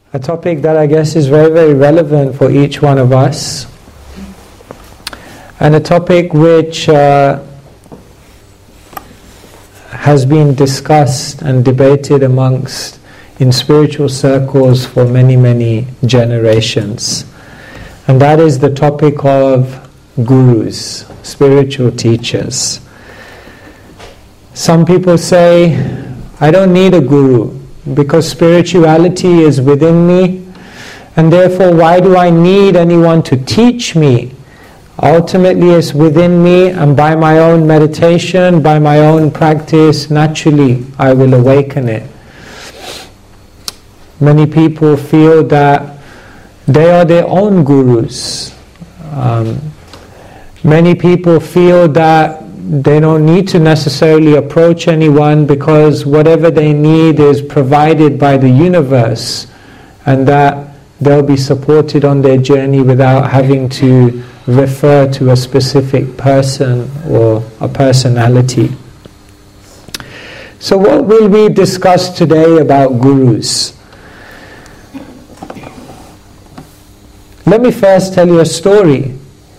a topic that I guess is very, very relevant for each one of us, and a topic which has been discussed and debated amongst in spiritual circles for many, many generations. And that is the topic of gurus, spiritual teachers. Some people say, I don't need a guru because spirituality is within me, and therefore why do I need anyone to teach me? Ultimately it's within me, and by my own meditation, by my own practice, naturally I will awaken it. Many people feel that they are their own gurus. Many people feel that they don't need to necessarily approach anyone because whatever they need is provided by the universe, and that they'll be supported on their journey without having to refer to a specific person or a personality. So what will we discuss today about gurus? Let me first tell you a story.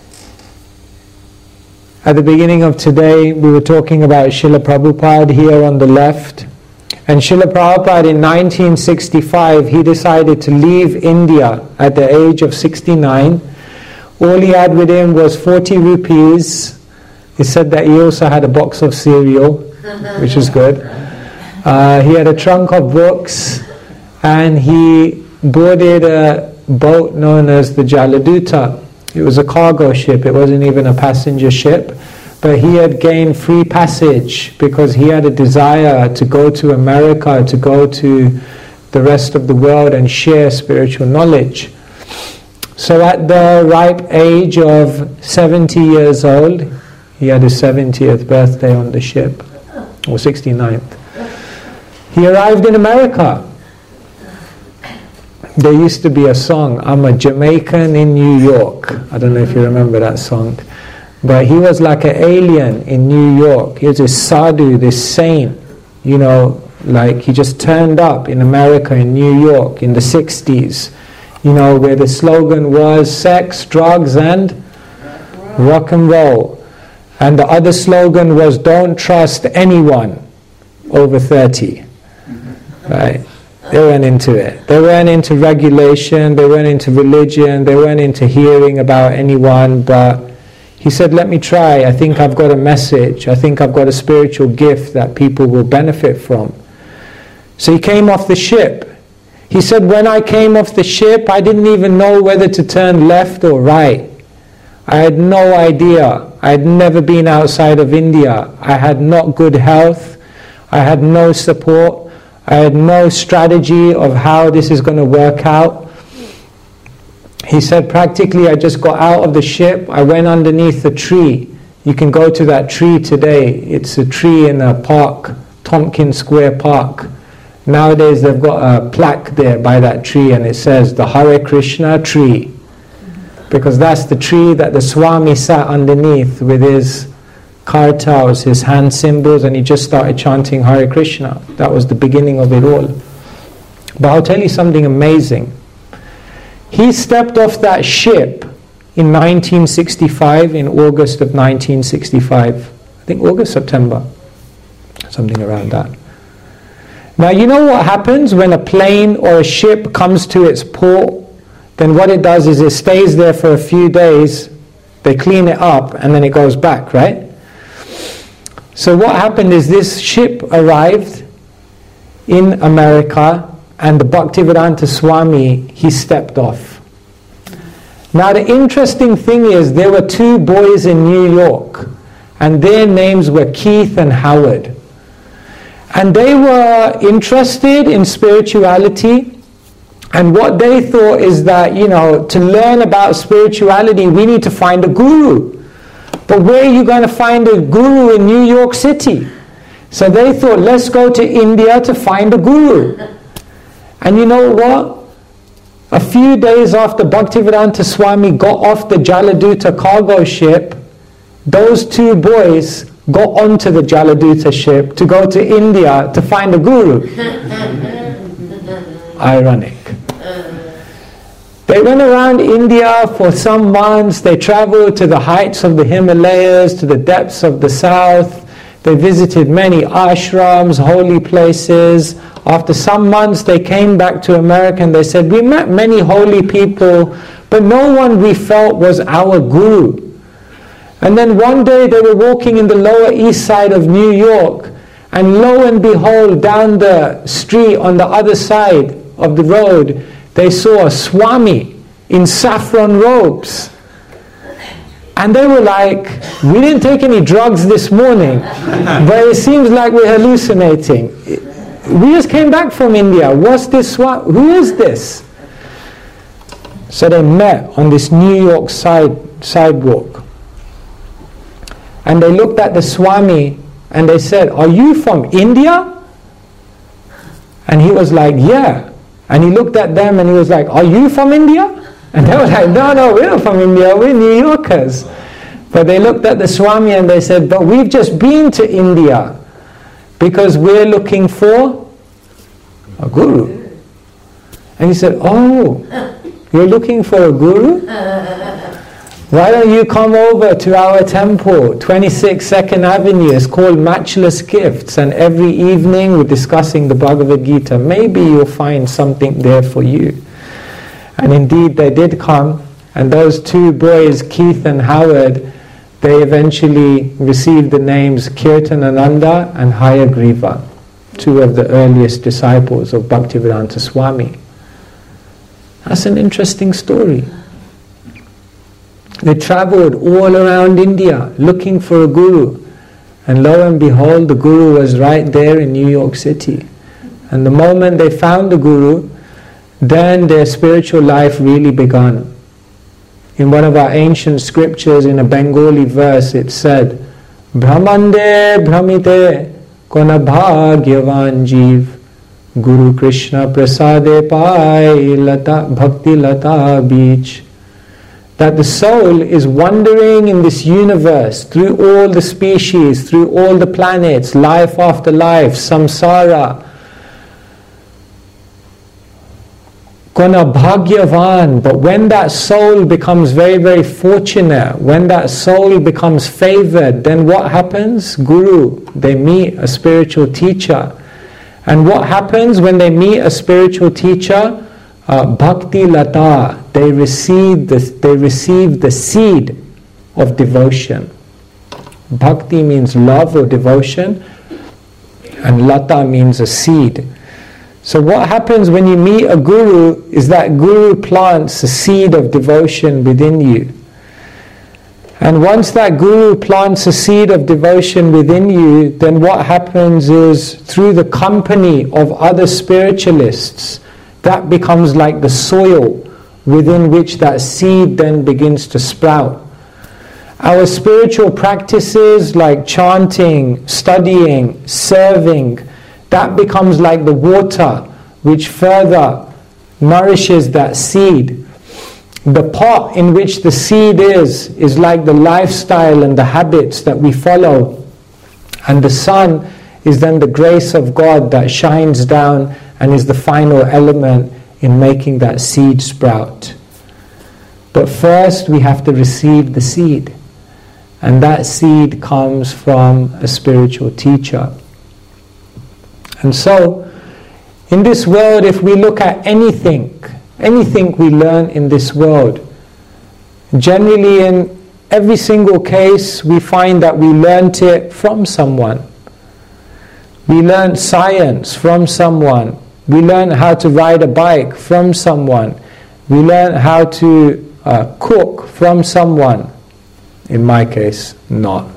At the beginning of today, we were talking about Srila Prabhupada here on the left. And Srila Prabhupada in 1965, he decided to leave India at the age of 69. All he had with him was 40 rupees. He said that he also had a box of cereal, which is good. He had a trunk of books, and he boarded a boat known as the Jaladuta. It was a cargo ship, it wasn't even a passenger ship, but he had gained free passage because he had a desire to go to America, to go to the rest of the world and share spiritual knowledge. So at the ripe age of 70 years old, he had his 70th birthday on the ship, or 69th. He arrived in America. There used to be a song, I'm a Jamaican in New York. I don't know if you remember that song. But he was like an alien in New York. He was this sadhu, this saint, like he just turned up in America, in New York, in the 60s, where the slogan was sex, drugs, and rock and roll. And the other slogan was don't trust anyone over 30. Right? They weren't into it. They weren't into regulation, they weren't into religion, they weren't into hearing about anyone, but he said, let me try. I think I've got a message. I think I've got a spiritual gift that people will benefit from. So he came off the ship. He said, when I came off the ship, I didn't even know whether to turn left or right. I had no idea. I had never been outside of India. I had not good health. I had no support. I had no strategy of how this is going to work out. He said, practically, I just got out of the ship. I went underneath a tree. You can go to that tree today. It's a tree in a park, Tompkins Square Park. Nowadays, they've got a plaque there by that tree, and it says, the Hare Krishna tree. Because that's the tree that the Swami sat underneath with his kartals, his hand symbols, and he just started chanting Hare Krishna. That was the beginning of it all. But I'll tell you something amazing. He stepped off that ship in 1965, in August of 1965. I think August, September, something around that. Now you know what happens when a plane or a ship comes to its port? Then what it does is it stays there for a few days, they clean it up, and then it goes back, right? So what happened is this ship arrived in America, and the Bhaktivedanta Swami, he stepped off. Now the interesting thing is there were two boys in New York, and their names were Keith and Howard. And they were interested in spirituality, and what they thought is that, to learn about spirituality, we need to find a guru. But where are you going to find a guru in New York City? So they thought, let's go to India to find a guru. And you know what? A few days after Bhaktivedanta Swami got off the Jaladuta cargo ship, those two boys got onto the Jaladuta ship to go to India to find a guru. Ironic. They went around India for some months. They traveled to the heights of the Himalayas, to the depths of the south. They visited many ashrams, holy places. After some months, they came back to America and they said, we met many holy people, but no one we felt was our guru. And then one day they were walking in the Lower East Side of New York, and lo and behold, down the street on the other side of the road, they saw a Swami in saffron robes. And they were like, we didn't take any drugs this morning, but it seems like we're hallucinating. We just came back from India. What's this Swami? Who is this? So they met on this New York sidewalk. And they looked at the Swami and they said, are you from India? And he was like, yeah. And he looked at them and he was like, are you from India? And they were like, no, we're not from India, we're New Yorkers. But they looked at the Swami and they said, but we've just been to India because we're looking for a guru. And he said, oh, you're looking for a guru? Why don't you come over to our temple, 26 2nd Avenue, it's called Matchless Gifts, and every evening we're discussing the Bhagavad Gita. Maybe you'll find something there for you. And indeed they did come, and those two boys, Keith and Howard, they eventually received the names Kirtanananda and Hayagriva, two of the earliest disciples of Bhaktivedanta Swami. That's an interesting story. They traveled all around India looking for a guru. And lo and behold, the guru was right there in New York City. And the moment they found the guru, then their spiritual life really began. In one of our ancient scriptures, in a Bengali verse, it said, Brahmande Brahmite Kona Bhagyavan Jeev Guru Krishna Prasade Pai Lata Bhakti Lata Beach. That the soul is wandering in this universe through all the species, through all the planets, life after life, samsara. Kona bhagyavan, but when that soul becomes very, very fortunate, when that soul becomes favored, then what happens? Guru, they meet a spiritual teacher. And what happens when they meet a spiritual teacher? Bhakti lata, they receive the seed of devotion. Bhakti means love or devotion, and lata means a seed. So what happens when you meet a guru is that guru plants a seed of devotion within you. And once that guru plants a seed of devotion within you, then what happens is through the company of other spiritualists, that becomes like the soil within which that seed then begins to sprout. Our spiritual practices like chanting, studying, serving, that becomes like the water which further nourishes that seed. The pot in which the seed is like the lifestyle and the habits that we follow. And the sun is then the grace of God that shines down and is the final element in making that seed sprout. But first we have to receive the seed. And that seed comes from a spiritual teacher. And so, in this world, if we look at anything we learn in this world, generally in every single case we find that we learnt it from someone. We learned science from someone. We learned how to ride a bike from someone. We learned how to cook from someone. In my case, not.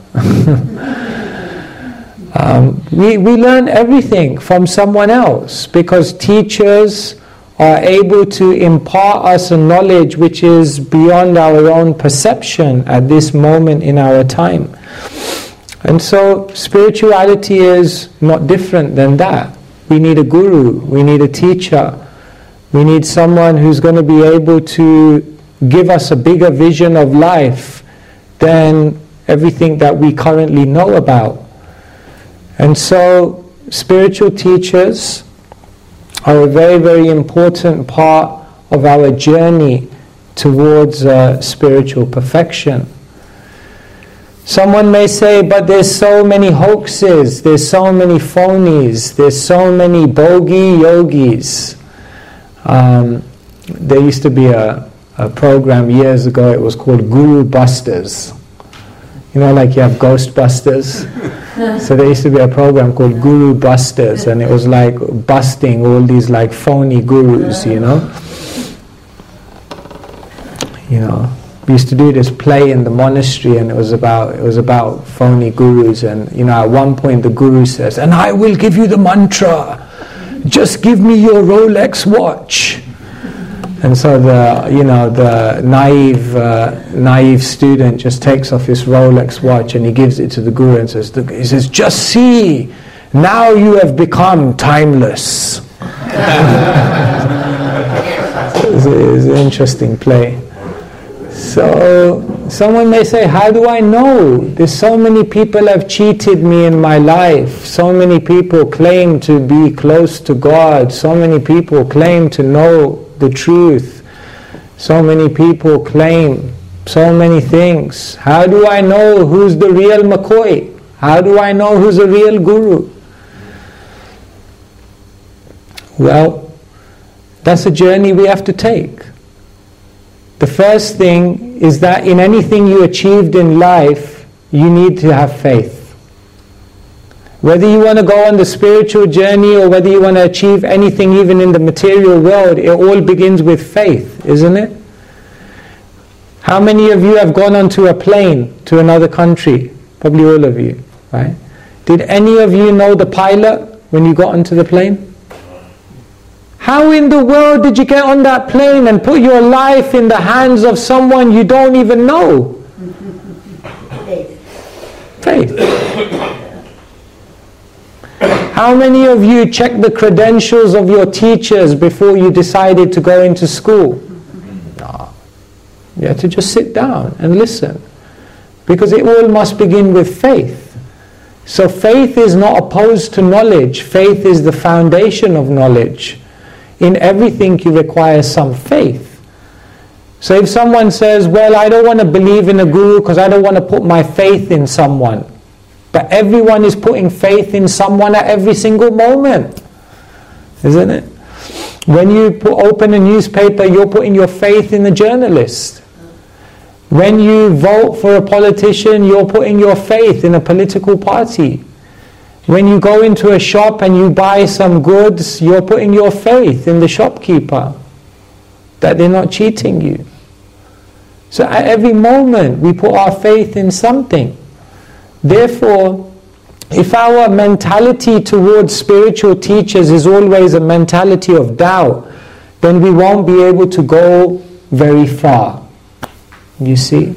We learn everything from someone else because teachers are able to impart us a knowledge which is beyond our own perception at this moment in our time. And so spirituality is not different than that. We need a guru, we need a teacher, we need someone who's going to be able to give us a bigger vision of life than everything that we currently know about. And so spiritual teachers are a very, very important part of our journey towards spiritual perfection. Someone may say, but there's so many hoaxes, there's so many phonies, there's so many bogey yogis. There used to be a program years ago, it was called Guru Busters. You know, like you have Ghostbusters. So there used to be a program called Guru Busters, and it was like busting all these like phony gurus, you know. We used to do this play in the monastery, and it was about phony gurus. And at one point the guru says, "And I will give you the mantra. Just give me your Rolex watch." And so the naive student just takes off his Rolex watch and he gives it to the guru and says, "Just see, now you have become timeless." It's an interesting play. So someone may say, how do I know? There's so many people have cheated me in my life. So many people claim to be close to God. So many people claim to know the truth. So many people claim so many things. How do I know who's the real McCoy? How do I know who's a real guru? Well, that's a journey we have to take. The first thing is that in anything you achieved in life, you need to have faith. Whether you want to go on the spiritual journey or whether you want to achieve anything even in the material world, it all begins with faith, isn't it? How many of you have gone onto a plane to another country? Probably all of you, right? Did any of you know the pilot when you got onto the plane? How in the world did you get on that plane and put your life in the hands of someone you don't even know? Faith. How many of you checked the credentials of your teachers before you decided to go into school? No. You have to just sit down and listen. Because it all must begin with faith. So faith is not opposed to knowledge. Faith is the foundation of knowledge. In everything you require some faith. So if someone says, well, I don't want to believe in a guru because I don't want to put my faith in someone. But everyone is putting faith in someone at every single moment. Isn't it? When you open a newspaper, you're putting your faith in the journalist. When you vote for a politician, you're putting your faith in a political party. When you go into a shop and you buy some goods, you're putting your faith in the shopkeeper, that they're not cheating you. So at every moment we put our faith in something. Therefore, if our mentality towards spiritual teachers is always a mentality of doubt, then we won't be able to go very far. You see?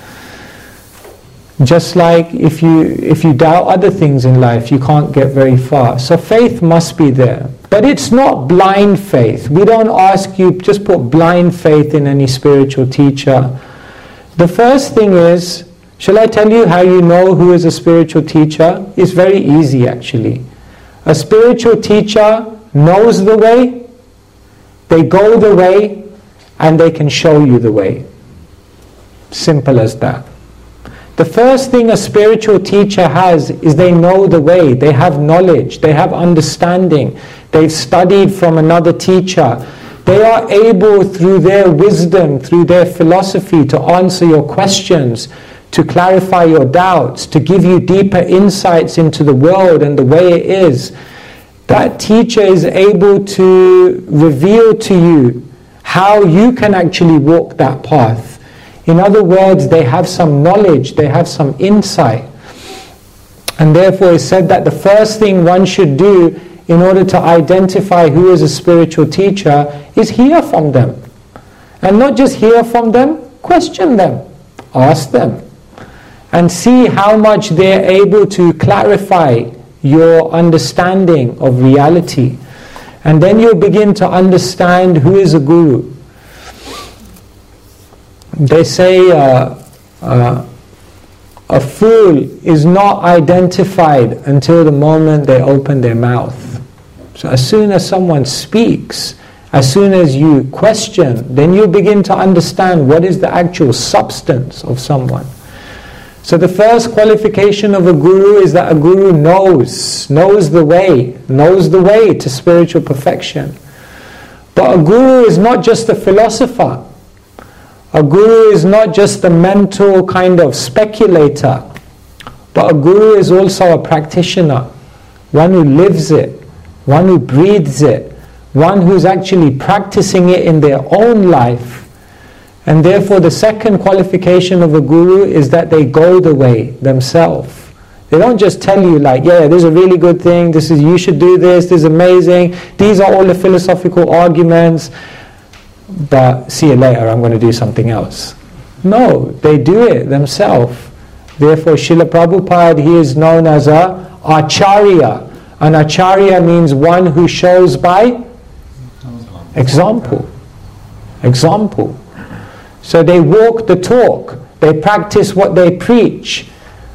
Just like if you doubt other things in life, you can't get very far. So faith must be there. But it's not blind faith. We don't ask you, just put blind faith in any spiritual teacher. The first thing is, shall I tell you how you know who is a spiritual teacher? It's very easy actually. A spiritual teacher knows the way, they go the way, and they can show you the way. Simple as that. The first thing a spiritual teacher has is they know the way, they have knowledge, they have understanding, they've studied from another teacher. They are able through their wisdom, through their philosophy to answer your questions, to clarify your doubts, to give you deeper insights into the world and the way it is. That teacher is able to reveal to you how you can actually walk that path. In other words, they have some knowledge, they have some insight. And therefore it's said that the first thing one should do in order to identify who is a spiritual teacher is hear from them. And not just hear from them, question them, ask them. And see how much they're able to clarify your understanding of reality. And then you'll begin to understand who is a guru. They say a fool is not identified until the moment they open their mouth. So as soon as someone speaks as soon as you question, then you begin to understand what is the actual substance of someone. So the first qualification of a guru is that a guru knows the way to spiritual perfection. But a guru is not just a philosopher. A guru is not just a mental kind of speculator. But a guru is also a practitioner, one who lives it, one who breathes it, one who's actually practicing it in their own life. And therefore the second qualification of a guru is that they go the way themselves. They don't just tell you like, yeah, this is a really good thing, you should do this is amazing, these are all the philosophical arguments, but see you later, I'm going to do something else. No, they do it themselves. Therefore Srila Prabhupada, he is known as a Acharya. An Acharya means one who shows by example. Example. So they walk the talk, they practice what they preach.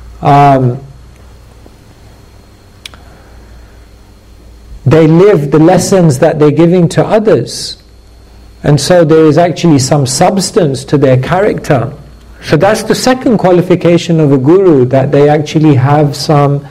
They live the lessons that they're giving to others. And so there is actually some substance to their character. So that's the second qualification of a guru, that they actually have some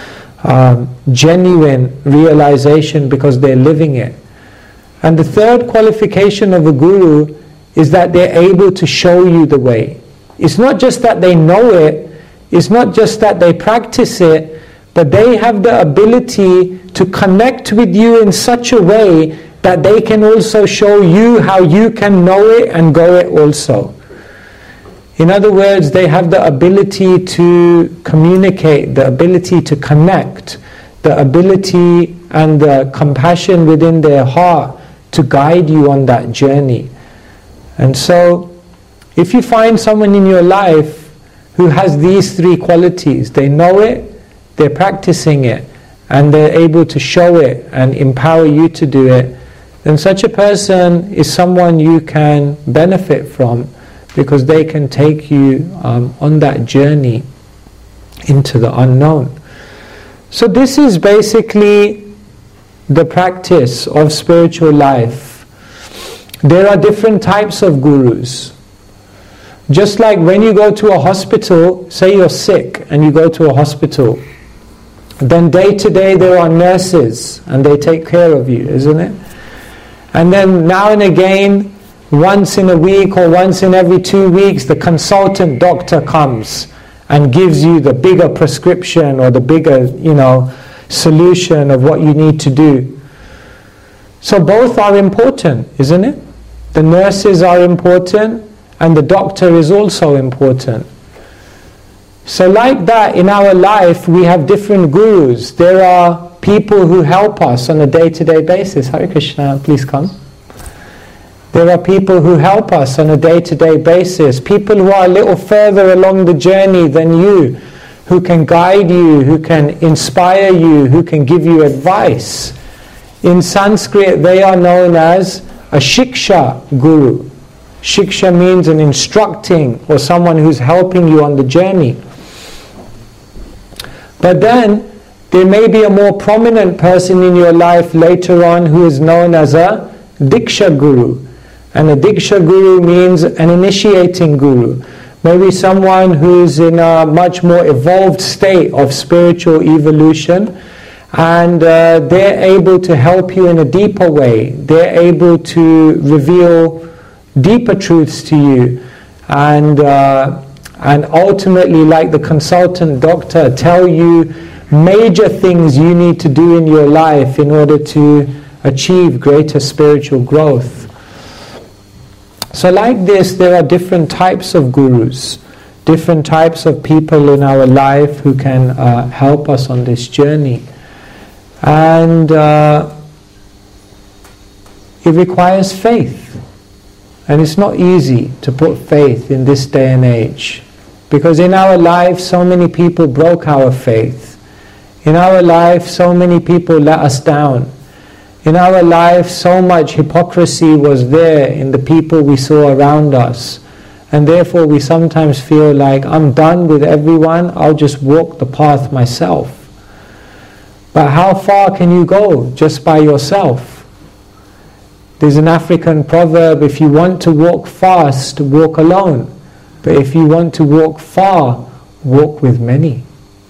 genuine realization because they're living it. And the third qualification of a guru is that they're able to show you the way. It's not just that they know it, it's not just that they practice it, but they have the ability to connect with you in such a way that they can also show you how you can know it and go it also. In other words, they have the ability to communicate, the ability to connect, the ability and the compassion within their heart to guide you on that journey. And so, if you find someone in your life who has these three qualities, they know it, they're practicing it, and they're able to show it and empower you to do it, then such a person is someone you can benefit from, because they can take you on that journey into the unknown. So this is basically the practice of spiritual life. There are different types of gurus. Just like when you go to a hospital, say you're sick and you go to a hospital, then day to day there are nurses and they take care of you, isn't it? And then now and again, once in a week or once in every 2 weeks, the consultant doctor comes and gives you the bigger prescription or the bigger, solution of what you need to do. So both are important, isn't it? The nurses are important and the doctor is also important. So like that, in our life, we have different gurus. There are people who help us on a day-to-day basis. Hare Krishna, please come. There are people who help us on a day-to-day basis. People who are a little further along the journey than you, who can guide you, who can inspire you, who can give you advice. In Sanskrit, they are known as a shiksha guru. Shiksha means an instructing or someone who's helping you on the journey. But then, there may be a more prominent person in your life later on who is known as a diksha guru. And a diksha guru means an initiating guru. Maybe someone who's in a much more evolved state of spiritual evolution, and they're able to help you in a deeper way. They're able to reveal deeper truths to you, and ultimately, like the consultant doctor, tell you major things you need to do in your life in order to achieve greater spiritual growth. So like this, there are different types of gurus, different types of people in our life who can help us on this journey. And it requires faith. And it's not easy to put faith in this day and age. Because in our life, so many people broke our faith. In our life, so many people let us down. In our life, so much hypocrisy was there in the people we saw around us. And therefore, we sometimes feel like, I'm done with everyone, I'll just walk the path myself. But how far can you go just by yourself? There's an African proverb, if you want to walk fast, walk alone. But if you want to walk far, walk with many.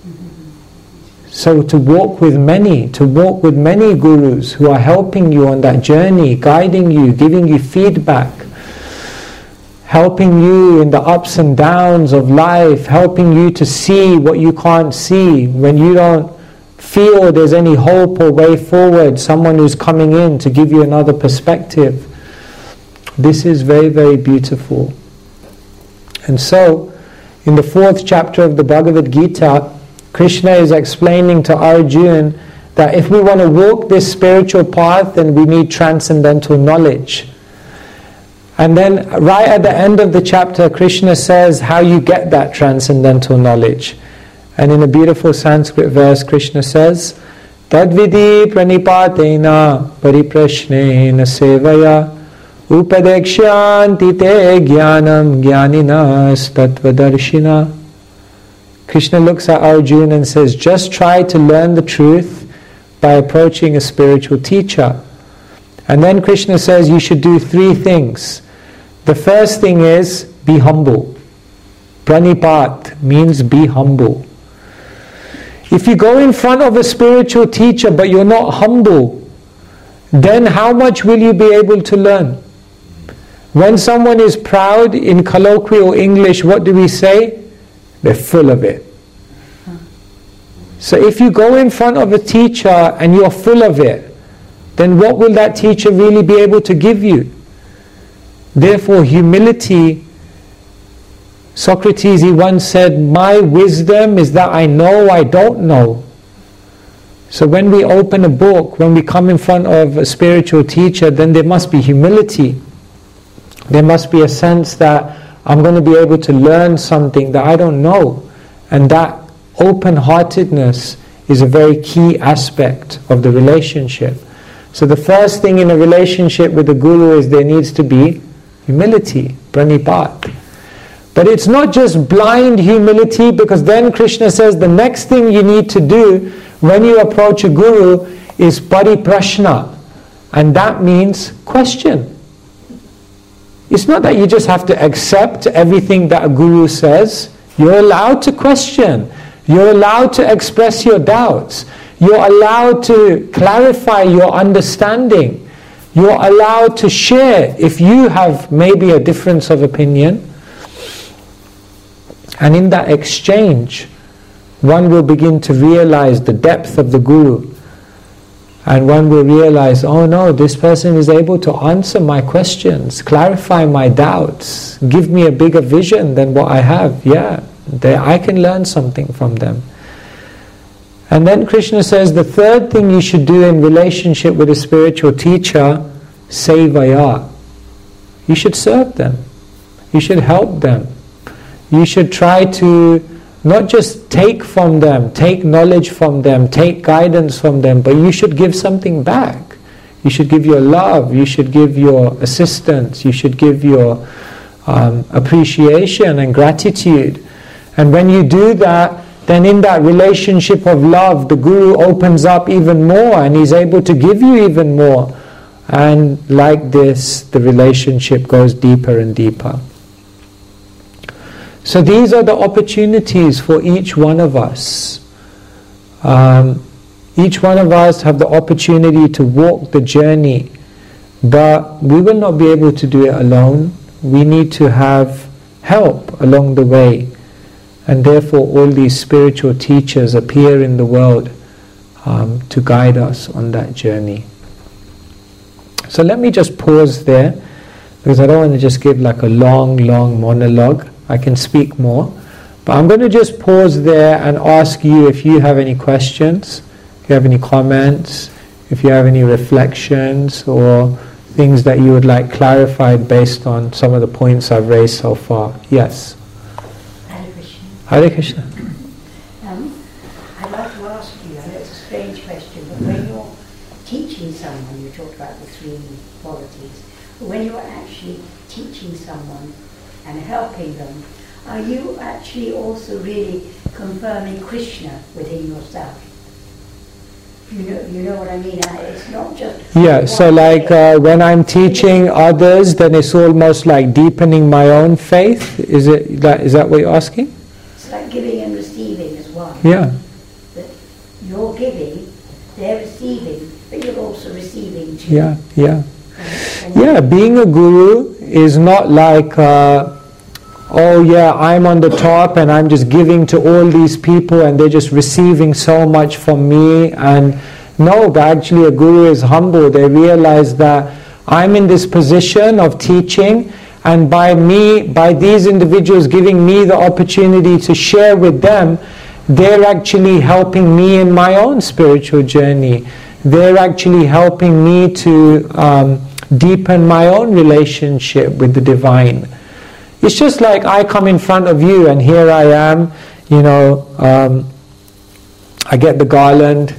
So to walk with many gurus who are helping you on that journey, guiding you, giving you feedback, helping you in the ups and downs of life, helping you to see what you can't see. When you don't feel there's any hope or way forward, someone who's coming in to give you another perspective. This is very, very beautiful. And so, in the 4th chapter of the Bhagavad Gita, Krishna is explaining to Arjuna that if we want to walk this spiritual path, then we need transcendental knowledge. And then right at the end of the chapter, Krishna says how you get that transcendental knowledge. And in a beautiful Sanskrit verse, Krishna says, Tadvidi pranipatena pariprashnena sevaya upadekshanti te jnanam jnaninas tattvadarshina. Krishna looks at Arjuna and says, just try to learn the truth by approaching a spiritual teacher. And then Krishna says you should do 3 things. The first thing is be humble. Pranipat means be humble. If you go in front of a spiritual teacher but you're not humble, then how much will you be able to learn? When someone is proud, in colloquial English, what do we say? They're full of it. So if you go in front of a teacher and you're full of it, then what will that teacher really be able to give you? Therefore, humility, Socrates, he once said, my wisdom is that I know I don't know. So when we open a book, when we come in front of a spiritual teacher, then there must be humility. There must be a sense that I'm going to be able to learn something that I don't know. And that open-heartedness is a very key aspect of the relationship. So the first thing in a relationship with the Guru is there needs to be humility, pranipat. But it's not just blind humility, because then Krishna says the next thing you need to do when you approach a Guru is pariprashna. And that means question. It's not that you just have to accept everything that a Guru says. You're allowed to question. You're allowed to express your doubts. You're allowed to clarify your understanding. You're allowed to share if you have maybe a difference of opinion. And in that exchange, one will begin to realize the depth of the Guru. And one will realize, oh no, this person is able to answer my questions, clarify my doubts, give me a bigger vision than what I have. Yeah, I can learn something from them. And then Krishna says the third thing you should do in relationship with a spiritual teacher, sevaya. You should serve them. You should help them. You should try to not just take from them, take knowledge from them, take guidance from them, but you should give something back. You should give your love, you should give your assistance, you should give your appreciation and gratitude. And when you do that, then in that relationship of love, the Guru opens up even more and he's able to give you even more. And like this, the relationship goes deeper and deeper. So these are the opportunities for each one of us. Each one of us have the opportunity to walk the journey, but we will not be able to do it alone. We need to have help along the way. And therefore all these spiritual teachers appear in the world to guide us on that journey. So let me just pause there, because I don't want to just give like a long monologue. I can speak more. But I'm going to just pause there and ask you if you have any questions, if you have any comments, if you have any reflections or things that you would like clarified based on some of the points I've raised so far. Yes? Hare Krishna. Hare Krishna. I'd like to ask you, I know it's a strange question, but when you're teaching someone, you talked about the 3 qualities, but when you're actually teaching someone and helping them, are you actually also really confirming Krishna within yourself? You know what I mean? It's not just... Yeah, so like when I'm teaching others, then it's almost like deepening my own faith. Is that what you're asking? It's like giving and receiving as well. Yeah. That you're giving, they're receiving, but you're also receiving too. Yeah. Yeah, being a guru is not like, oh yeah, I'm on the top and I'm just giving to all these people and they're just receiving so much from me. And no, but actually a guru is humble. They realize that I'm in this position of teaching, and by these individuals giving me the opportunity to share with them, they're actually helping me in my own spiritual journey. They're actually helping me to deepen my own relationship with the divine. It's just like I come in front of you and here I am, I get the garland,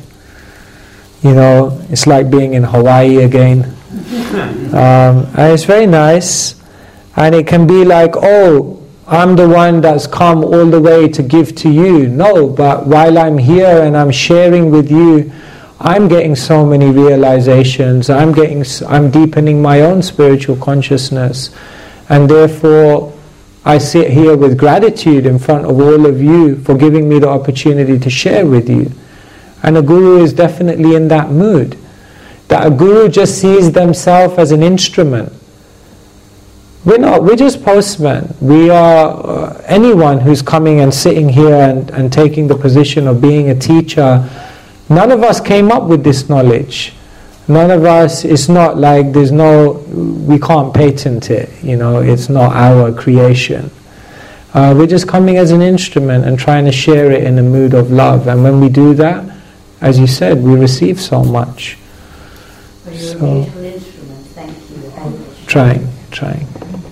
it's like being in Hawaii again. And it's very nice. And it can be like, oh, I'm the one that's come all the way to give to you. No, but while I'm here and I'm sharing with you, I'm getting so many realizations. I'm deepening my own spiritual consciousness. And therefore, I sit here with gratitude in front of all of you for giving me the opportunity to share with you. And a guru is definitely in that mood. That a guru just sees themselves as an instrument. We're just postmen. We are anyone who's coming and sitting here and taking the position of being a teacher. None of us came up with this knowledge. None of us, it's not like we can't patent it, it's not our creation. We're just coming as an instrument and trying to share it in a mood of love. And when we do that, as you said, we receive so much. Well, you're a beautiful instrument, thank you. Trying.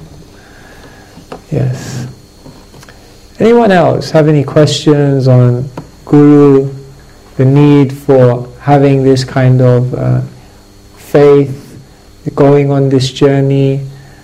Yes. Anyone else have any questions on Guru, the need for having this kind of faith, going on this journey?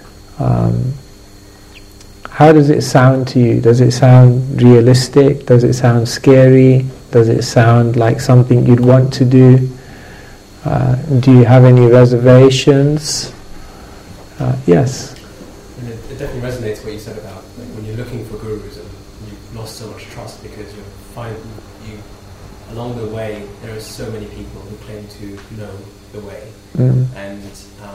How does it sound to you? Does it sound realistic? Does it sound scary? Does it sound like something you'd want to do? Do you have any reservations? Yes? And it definitely resonates what you said about when you're looking for gurus and you've lost so much trust because along the way there are so many people who claim to know the way. And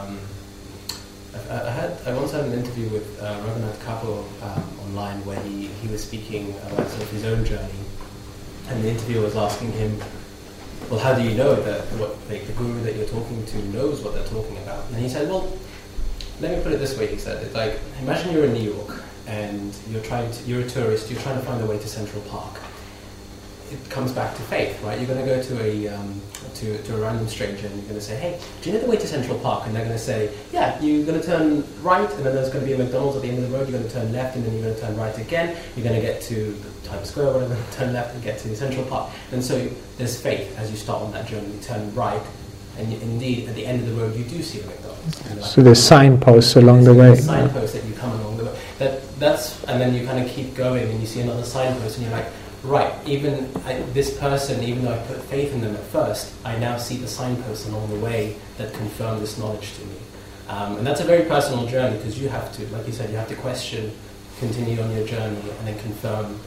I once had an interview with Raghunath Kapoor online where he was speaking about sort of his own journey, and the interviewer was asking him, well, how do you know that the guru that you're talking to knows what they're talking about? And he said, well, let me put it this way, he said, it's like, imagine you're in New York and you're a tourist, you're trying to find a way to Central Park. It comes back to faith, right? You're going to go to a random stranger and you're going to say, hey, do you know the way to Central Park? And they're going to say, yeah, you're going to turn right and then there's going to be a McDonald's at the end of the road, you're going to turn left and then you're going to turn right again, you're going to get to Times Square, whatever, turn left and get to Central Park. And so there's faith as you start on that journey, you turn right, and indeed at the end of the road you do see a McDonald's. So there's signposts along the way. Signposts that you come along the way. And then you kind of keep going and you see another signpost and you're like, right, this person, even though I put faith in them at first, I now see the signposts along the way that confirm this knowledge to me. And that's a very personal journey because you have to, like you said, you have to question, continue on your journey, and then confirm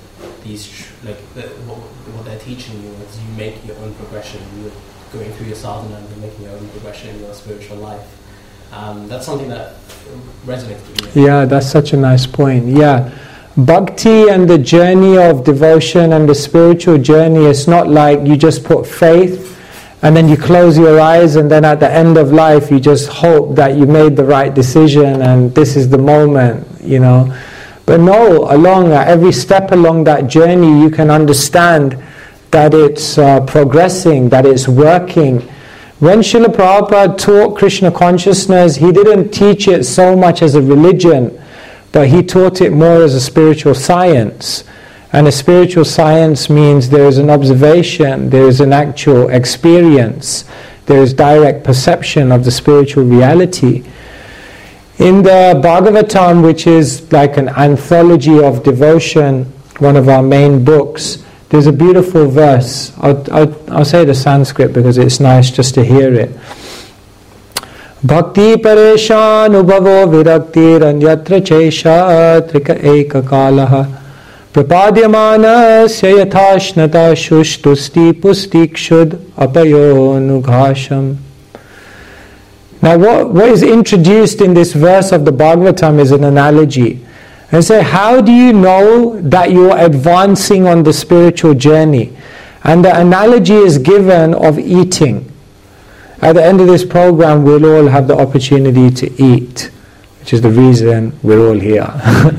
what they're teaching you as you make your own progression. You're going through your sadhana and you're making your own progression in your spiritual life. That's something that resonates with me. Yeah, that's such a nice point. Yeah. Bhakti and the journey of devotion and the spiritual journey, it's not like you just put faith and then you close your eyes and then at the end of life you just hope that you made the right decision and this is the moment, But no, every step along that journey you can understand that it's progressing, that it's working. When Srila Prabhupada taught Krishna consciousness, he didn't teach it so much as a religion, but he taught it more as a spiritual science. And a spiritual science means there is an observation, there is an actual experience, there is direct perception of the spiritual reality. In the Bhagavatam, which is like an anthology of devotion, one of our main books, There's a beautiful verse. I'll say the Sanskrit because it's nice just to hear it. Bhakti pareshan ubhavo viraktir anyatra chesha trika eka kalaha prapadyamanasya yathashnata shushtusti pustikshud apayo nughasham. Now what is introduced in this verse of the Bhagavatam is an analogy. And say, how do you know that you're advancing on the spiritual journey? And the analogy is given of eating. At the end of this program, we'll all have the opportunity to eat, which is the reason we're all here,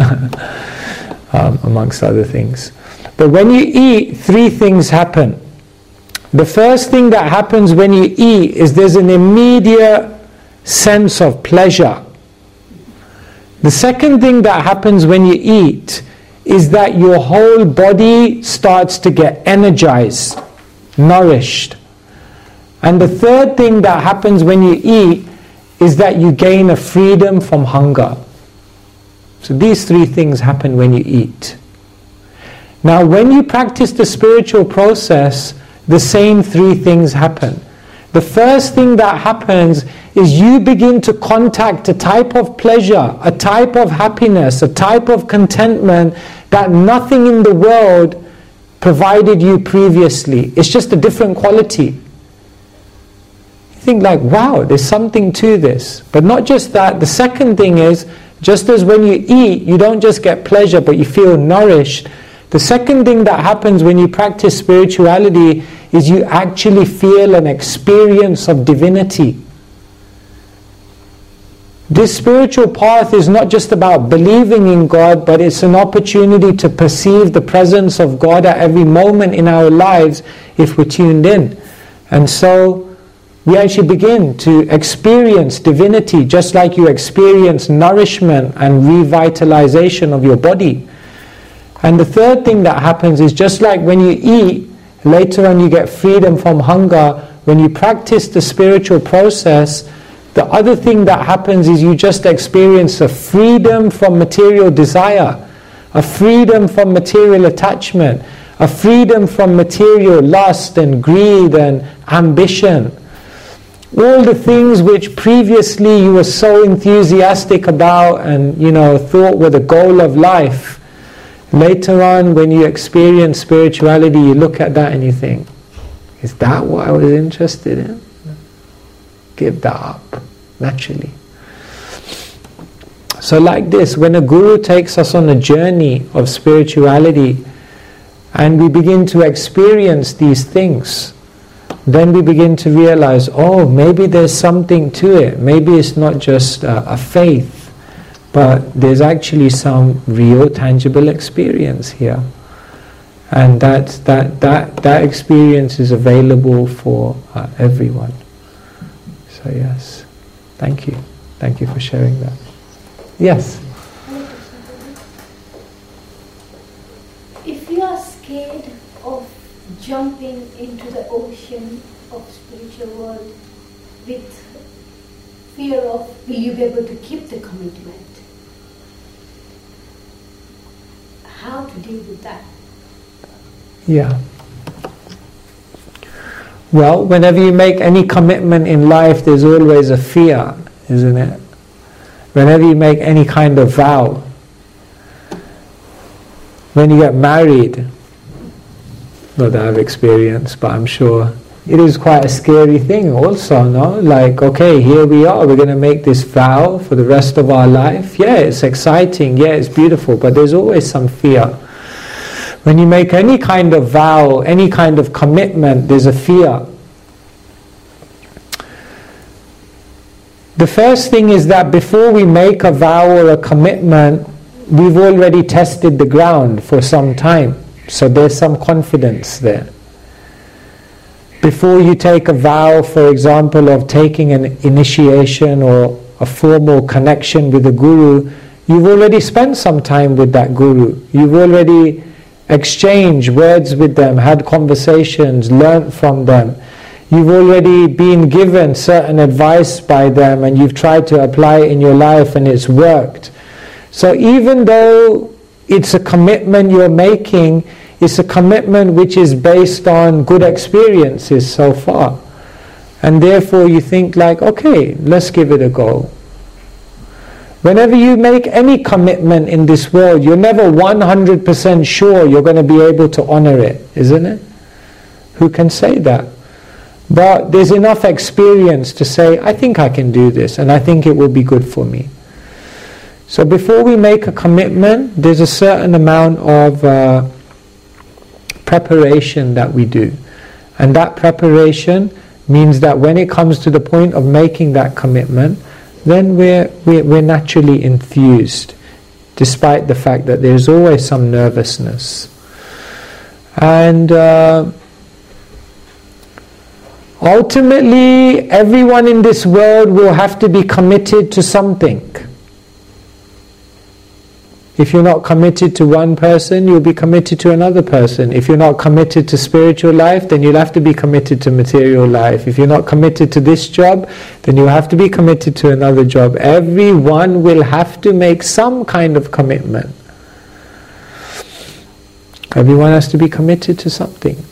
amongst other things. But when you eat, three things happen. The first thing that happens when you eat is there's an immediate sense of pleasure. The second thing that happens when you eat is that your whole body starts to get energized, nourished. And the third thing that happens when you eat is that you gain a freedom from hunger. So these three things happen when you eat. Now when you practice the spiritual process, the same three things happen. The first thing that happens is you begin to contact a type of pleasure, a type of happiness, a type of contentment that nothing in the world provided you previously. It's just a different quality. You think like, wow, there's something to this. But not just that, the second thing is, just as when you eat, you don't just get pleasure, but you feel nourished. The second thing that happens when you practice spirituality is you actually feel an experience of divinity. This spiritual path is not just about believing in God, but it's an opportunity to perceive the presence of God at every moment in our lives if we're tuned in. And so we actually begin to experience divinity just like you experience nourishment and revitalization of your body. And the third thing that happens is just like when you eat, later on you get freedom from hunger. When you practice the spiritual process, the other thing that happens is you just experience a freedom from material desire, a freedom from material attachment, a freedom from material lust and greed and ambition. All the things which previously you were so enthusiastic about and thought were the goal of life. Later on, when you experience spirituality, you look at that and you think, is that what I was interested in? Give that up, naturally. So like this, when a guru takes us on a journey of spirituality and we begin to experience these things, then we begin to realize, oh, maybe there's something to it. Maybe it's not just a faith, but there's actually some real tangible experience here. And that experience is available for everyone. So yes, thank you. Thank you for sharing that. Yes? If you are scared of jumping into the ocean of spiritual world with fear of will you be able to keep the commitment, how to deal with that? Yeah. Well, whenever you make any commitment in life, there's always a fear, isn't it? Whenever you make any kind of vow, when you get married, not that I've experienced, but I'm sure it is quite a scary thing also, no? Like, okay, here we are, we're going to make this vow for the rest of our life. Yeah, it's exciting, yeah, it's beautiful, but there's always some fear. When you make any kind of vow, any kind of commitment, there's a fear. The first thing is that before we make a vow or a commitment, we've already tested the ground for some time. So there's some confidence there. Before you take a vow, for example, of taking an initiation or a formal connection with a guru, you've already spent some time with that guru. You've already exchanged words with them, had conversations, learnt from them. You've already been given certain advice by them and you've tried to apply it in your life and it's worked. So even though it's a commitment you're making, it's a commitment which is based on good experiences so far. And therefore you think like, okay, let's give it a go. Whenever you make any commitment in this world, you're never 100% sure you're going to be able to honor it, isn't it? Who can say that? But there's enough experience to say, I think I can do this, and I think it will be good for me. So before we make a commitment, there's a certain amount of preparation that we do. And that preparation means that when it comes to the point of making that commitment, then we're naturally enthused, despite the fact that there's always some nervousness. And ultimately, everyone in this world will have to be committed to something. If you're not committed to one person, you'll be committed to another person. If you're not committed to spiritual life, then you'll have to be committed to material life. If you're not committed to this job, then you'll have to be committed to another job. Everyone will have to make some kind of commitment. Everyone has to be committed to something.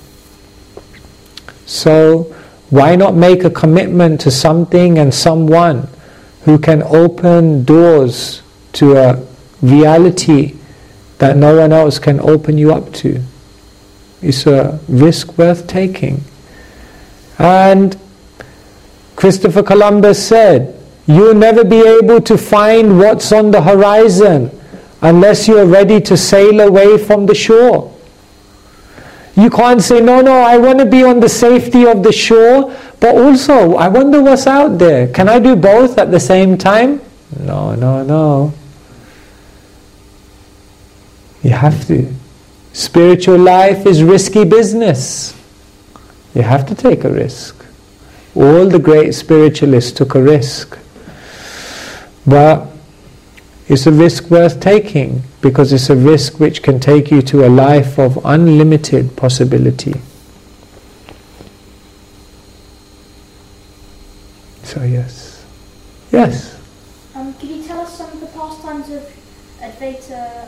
So, why not make a commitment to something and someone who can open doors to a reality that no one else can open you up to? It's a risk worth taking. And Christopher Columbus said, you'll never be able to find what's on the horizon unless you're ready to sail away from the shore. You can't say, no, I want to be on the safety of the shore, but also I wonder what's out there. Can I do both at the same time? No. You have to. Spiritual life is risky business. You have to take a risk. All the great spiritualists took a risk. But it's a risk worth taking, because it's a risk which can take you to a life of unlimited possibility. So yes. Can you tell us some of the pastimes of Advaita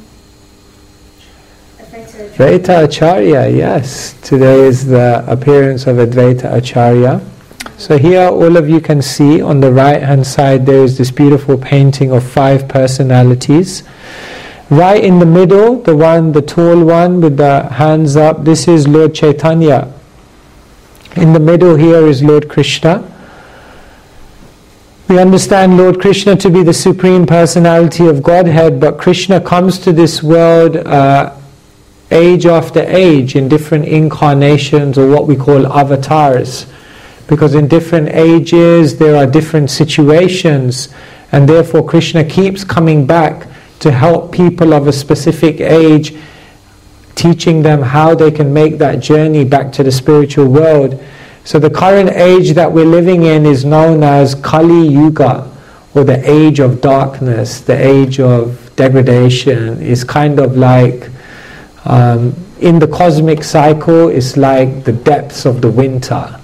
Acharya, yes. Today is the appearance of Advaita Acharya. So here all of you can see on the right hand side there is this beautiful painting of 5 personalities. Right in the middle, the tall one with the hands up, this is Lord Chaitanya. In the middle here is Lord Krishna. We understand Lord Krishna to be the Supreme Personality of Godhead, but Krishna comes to this world age after age in different incarnations, or what we call avatars, because in different ages there are different situations, and therefore Krishna keeps coming back to help people of a specific age, teaching them how they can make that journey back to the spiritual world. So the current age that we're living in is known as Kali Yuga, or the age of darkness, the age of degradation. It's kind of like in the cosmic cycle, it's like the depths of the winter.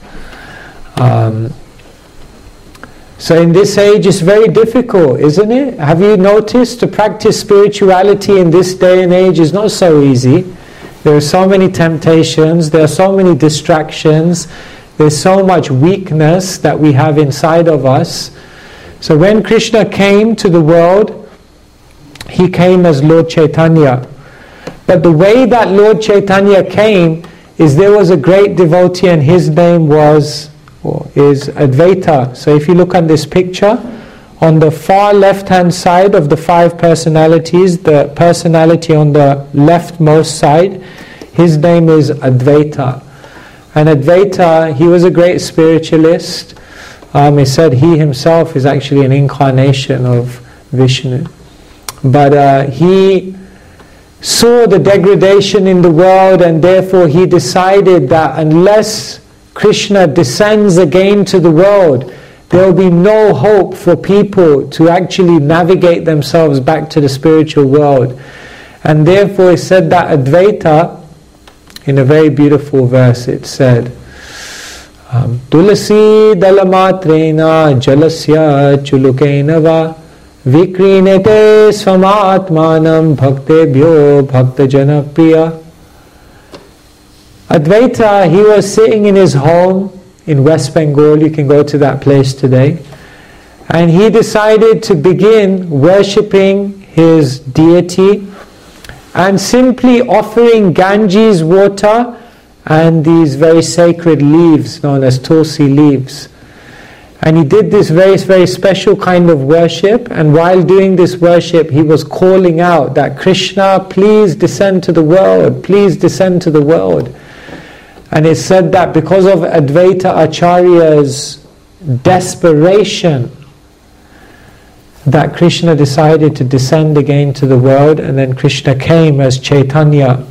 So in this age it's very difficult, isn't it? Have you noticed to practice spirituality in this day and age is not so easy. There are so many temptations, there are so many distractions, there's so much weakness that we have inside of us. So when Krishna came to the world, he came as Lord Chaitanya. But the way that Lord Chaitanya came is there was a great devotee, and his name is Advaita. So if you look on this picture, on the far left hand side of the 5 personalities, the personality on the leftmost side, his name is Advaita. And Advaita, he was a great spiritualist. He said he himself is actually an incarnation of Vishnu. But he saw the degradation in the world, and therefore he decided that unless Krishna descends again to the world, there will be no hope for people to actually navigate themselves back to the spiritual world. And therefore he said that Advaita, in a very beautiful verse, it said, Tulasi dalamatrena jalasya chulukena va vikrinete svamatmanam bhaktebhyo bhaktajana priya. Advaita, he was sitting in his home in West Bengal. You can go to that place today. And he decided to begin worshipping his deity and simply offering Ganges water and these very sacred leaves known as tulsi leaves. And he did this very, very special kind of worship, and while doing this worship he was calling out that Krishna, please descend to the world, please descend to the world. And it said that because of Advaita Acharya's desperation, that Krishna decided to descend again to the world, and then Krishna came as Chaitanya,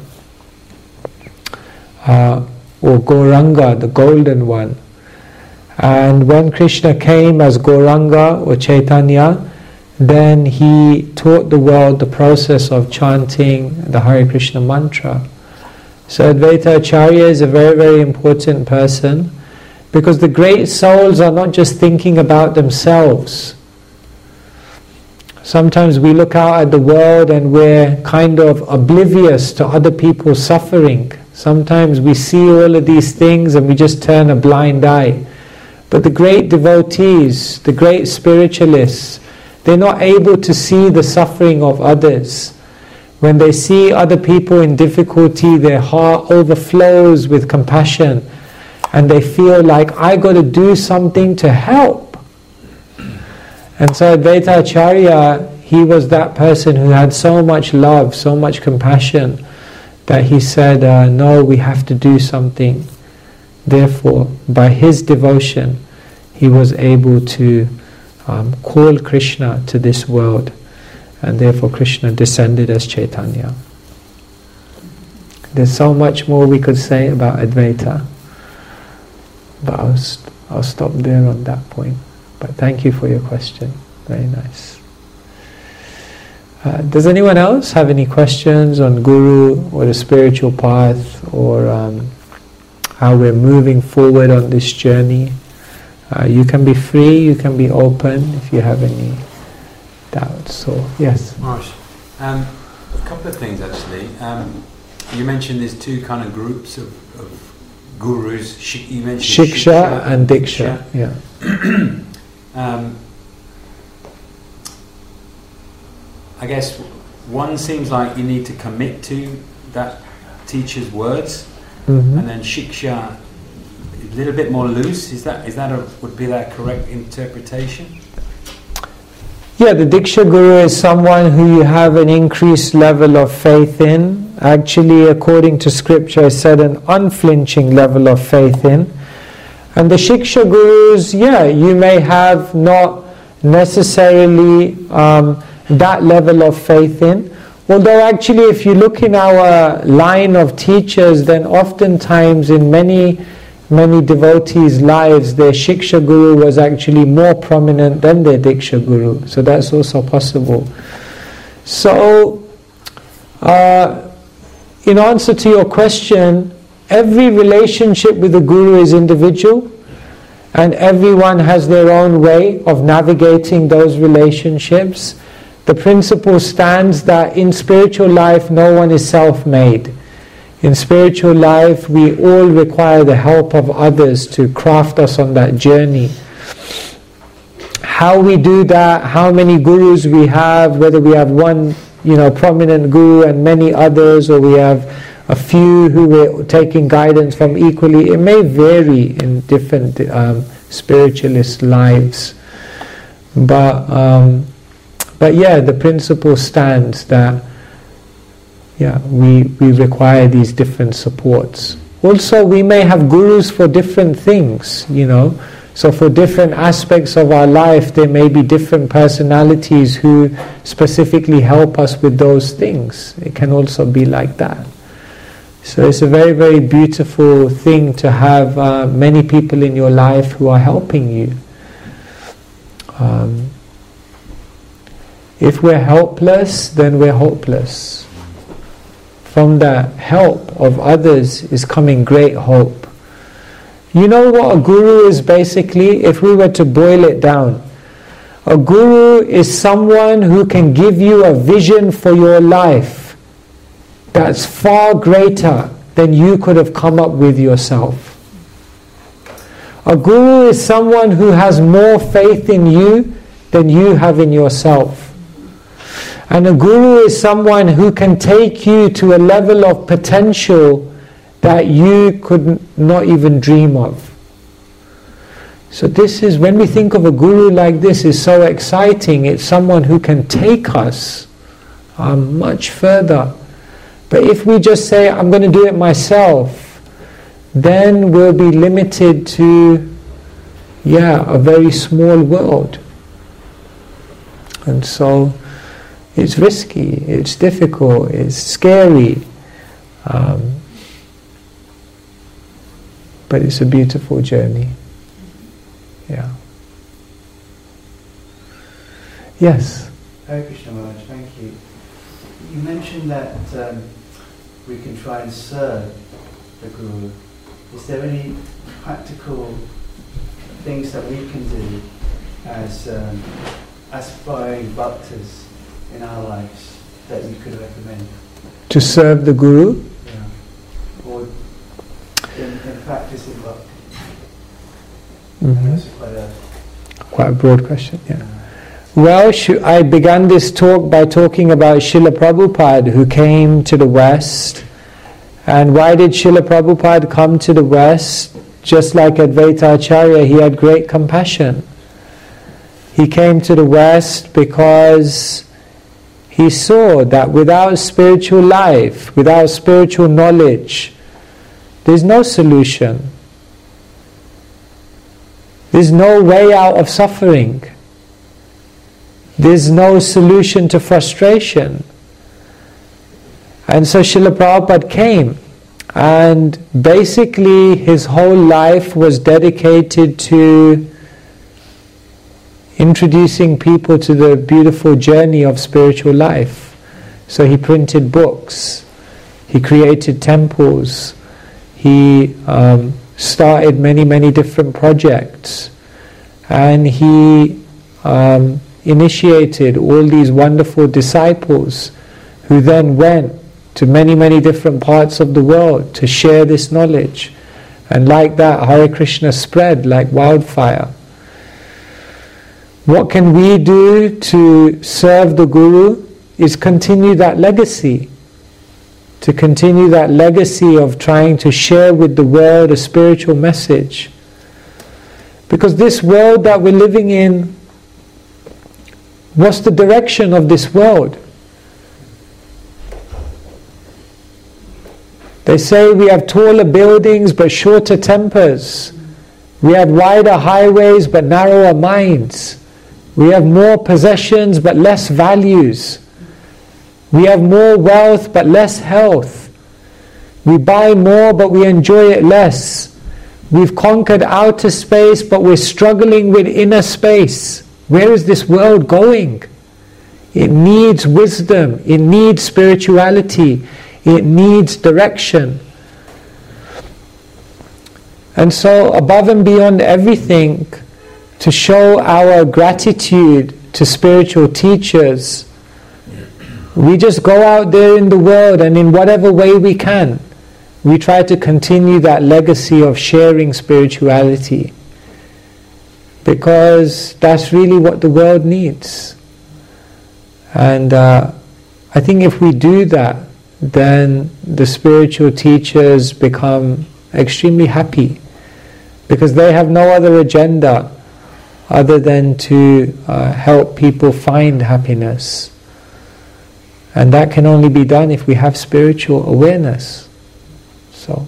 or Gauranga, the golden one. And when Krishna came as Gauranga or Chaitanya, then he taught the world the process of chanting the Hare Krishna mantra. So Advaita Acharya is a very, very important person, because the great souls are not just thinking about themselves. Sometimes we look out at the world and we're kind of oblivious to other people's suffering. Sometimes we see all of these things and we just turn a blind eye. But the great devotees, the great spiritualists, they're not able to see the suffering of others. When they see other people in difficulty, their heart overflows with compassion, and they feel like, I got to do something to help. And so Advaita Acharya, he was that person who had so much love, so much compassion, that he said, no, we have to do something. Therefore, by his devotion, he was able to call Krishna to this world, and therefore Krishna descended as Chaitanya. There's so much more we could say about Advaita, but I'll stop there on that point. But thank you for your question. Very nice. Does anyone else have any questions on Guru or the spiritual path, or how we're moving forward on this journey? You can be free, you can be open if you have any doubts. So, yes. Maharaj, a couple of things actually. You mentioned there's two kind of groups of gurus. You mentioned Shiksha and Diksha. Yeah. I guess one seems like you need to commit to that teacher's words, and then Shiksha a little bit more loose. Would be that correct interpretation? Yeah, the Diksha Guru is someone who you have an increased level of faith in. Actually, according to scripture, I said an unflinching level of faith in. And the Shiksha Gurus, you may have not necessarily that level of faith in. Although actually, if you look in our line of teachers, then oftentimes in many devotees' lives, their Shiksha Guru was actually more prominent than their Diksha Guru. So that's also possible. So, in answer to your question, every relationship with the Guru is individual, and everyone has their own way of navigating those relationships. The principle stands that in spiritual life, no one is self-made. In spiritual life, we all require the help of others to craft us on that journey. How we do that, how many gurus we have, whether we have one, prominent guru and many others, or we have a few who we're taking guidance from equally, it may vary in different spiritualist lives. But the principle stands that we require these different supports. Also, we may have gurus for different things, So for different aspects of our life, there may be different personalities who specifically help us with those things. It can also be like that. So it's a very, very beautiful thing to have many people in your life who are helping you. If we're helpless, then we're hopeless. From the help of others is coming great hope. You know what a guru is basically? If we were to boil it down, a guru is someone who can give you a vision for your life that's far greater than you could have come up with yourself. A guru is someone who has more faith in you than you have in yourself. And a guru is someone who can take you to a level of potential that you could not even dream of. So this is, when we think of a guru like this, is so exciting. It's someone who can take us much further. But if we just say, I'm going to do it myself, then we'll be limited to, a very small world. And so it's risky, it's difficult, it's scary. But it's a beautiful journey. Yeah. Yes? Hare Krishna Maharaj, thank you. You mentioned that we can try and serve the Guru. Is there any practical things that we can do as aspiring bhaktas in our lives that you could recommend? To serve the Guru? Yeah. Or in practicing bhakti? Mm-hmm. That's quite a broad question, yeah. Well, I began this talk by talking about Srila Prabhupada, who came to the West. And why did Srila Prabhupada come to the West? Just like Advaita Acharya, he had great compassion. He came to the West because he saw that without spiritual life, without spiritual knowledge, there's no solution. There's no way out of suffering. There's no solution to frustration. And so Srila Prabhupada came, and basically his whole life was dedicated to introducing people to the beautiful journey of spiritual life. So he printed books, he created temples, he started many different projects, and he initiated all these wonderful disciples who then went to many different parts of the world to share this knowledge. And like that, Hare Krishna spread like wildfire. What can we do to serve the Guru is continue that legacy. To continue that legacy of trying to share with the world a spiritual message. Because this world that we're living in, what's the direction of this world? They say we have taller buildings but shorter tempers. We have wider highways but narrower minds. We have more possessions but less values. We have more wealth but less health. We buy more but we enjoy it less. We've conquered outer space but we're struggling with inner space. Where is this world going? It needs wisdom. It needs spirituality. It needs direction. And so above and beyond everything, to show our gratitude to spiritual teachers, we just go out there in the world, and in whatever way we can, we try to continue that legacy of sharing spirituality. Because that's really what the world needs. And I think if we do that, then the spiritual teachers become extremely happy. Because they have no other agenda other than to help people find happiness. And that can only be done if we have spiritual awareness. So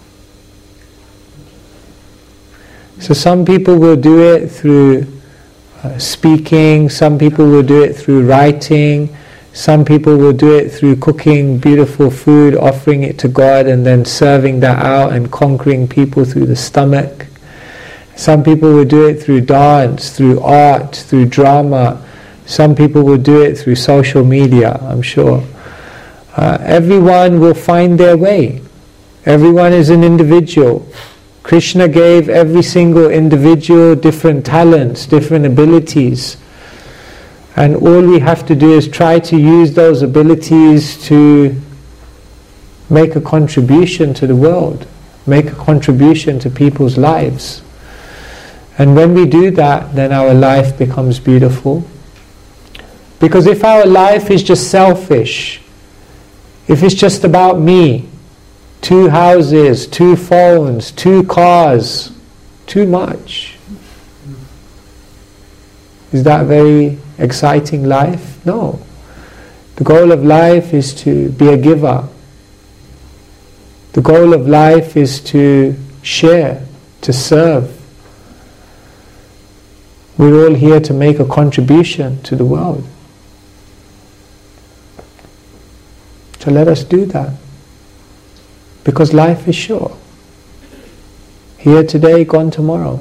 some people will do it through speaking, some people will do it through writing, some people will do it through cooking beautiful food, offering it to God, and then serving that out and conquering people through the stomach. Some people will do it through dance, through art, through drama. Some people will do it through social media, I'm sure. Everyone will find their way. Everyone is an individual. Krishna gave every single individual different talents, different abilities. And all we have to do is try to use those abilities to make a contribution to the world, make a contribution to people's lives. And when we do that, then our life becomes beautiful. Because if our life is just selfish, if it's just about me, 2 houses, 2 phones, 2 cars, too much. Is that a very exciting life? No. The goal of life is to be a giver. The goal of life is to share, to serve. We're all here to make a contribution to the world. So let us do that. Because life is short. Here today, gone tomorrow.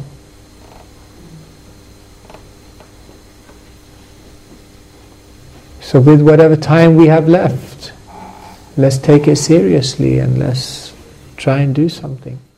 So with whatever time we have left, let's take it seriously and let's try and do something.